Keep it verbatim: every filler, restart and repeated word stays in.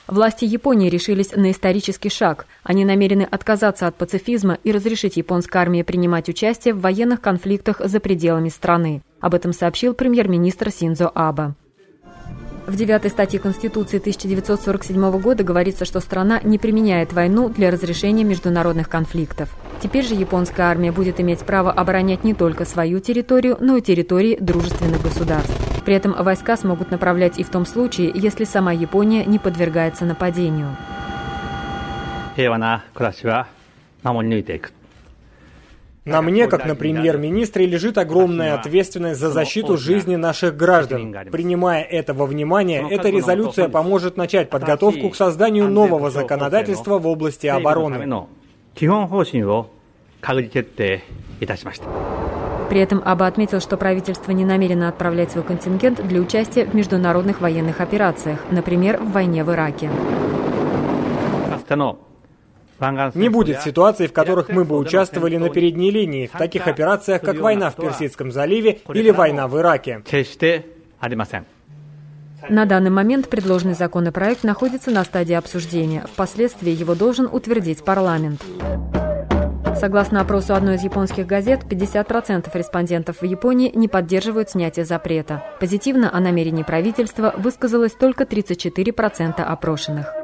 Власти Японии решились на исторический шаг. Они намерены отказаться от пацифизма и разрешить японской армии принимать участие в военных конфликтах за пределами страны. Об этом сообщил премьер-министр Синдзо Абе. В девятой статье Конституции тысяча девятьсот сорок седьмого года говорится, что страна не применяет войну для разрешения международных конфликтов. Теперь же японская армия будет иметь право оборонять не только свою территорию, но и территории дружественных государств. При этом войска смогут направлять и в том случае, если сама Япония не подвергается нападению. На мне, как на премьер-министре, лежит огромная ответственность за защиту жизни наших граждан. Принимая это во внимание, эта резолюция поможет начать подготовку к созданию нового законодательства в области обороны. При этом Абе отметил, что правительство не намерено отправлять свой контингент для участия в международных военных операциях, например, в войне в Ираке. Не будет ситуаций, в которых мы бы участвовали на передней линии, в таких операциях, как война в Персидском заливе или война в Ираке. На данный момент предложенный законопроект находится на стадии обсуждения. Впоследствии его должен утвердить парламент. Согласно опросу одной из японских газет, пятьдесят процентов респондентов в Японии не поддерживают снятие запрета. Позитивно о намерении правительства высказалось только тридцать четыре процента опрошенных.